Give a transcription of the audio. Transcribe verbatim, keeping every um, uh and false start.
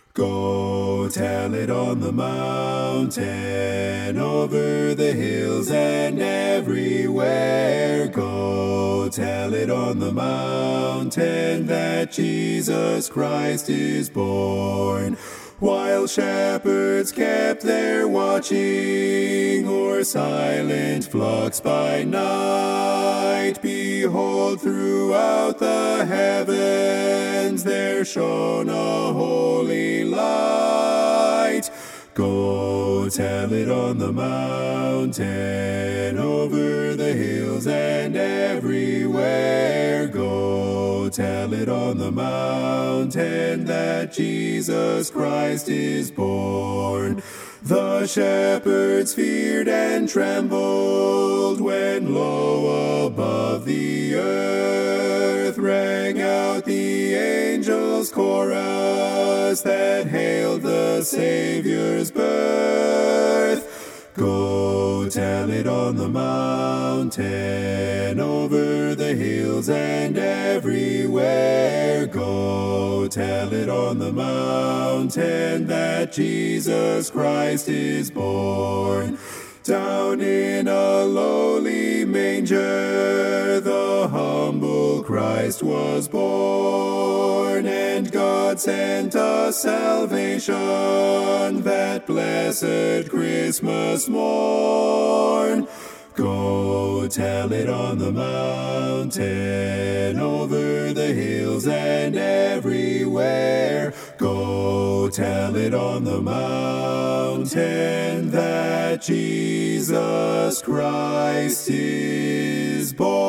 Go tell it on the mountain, over the hills and everywhere. Go tell it on the mountain that Jesus Christ is born. While shepherds kept their watching o'er silent flocks by night, behold, throughout the heavens there shone a holy light. Go tell it on the mountain, over the hills and everywhere. Go tell it on the mountain that Jesus Christ is born. The shepherds feared and trembled when low above the earth rang out the angels' chorus that hailed the Savior's birth. Go tell it on the mountain, over the hills and everywhere. Go tell it on the mountain that Jesus Christ is born. Down in a lowly manger the humble Christ was born, and God sent us salvation that blessed Christmas morn. Go tell it on the mountain, over the hills and everywhere. Go tell it on the mountain that Jesus Christ is born.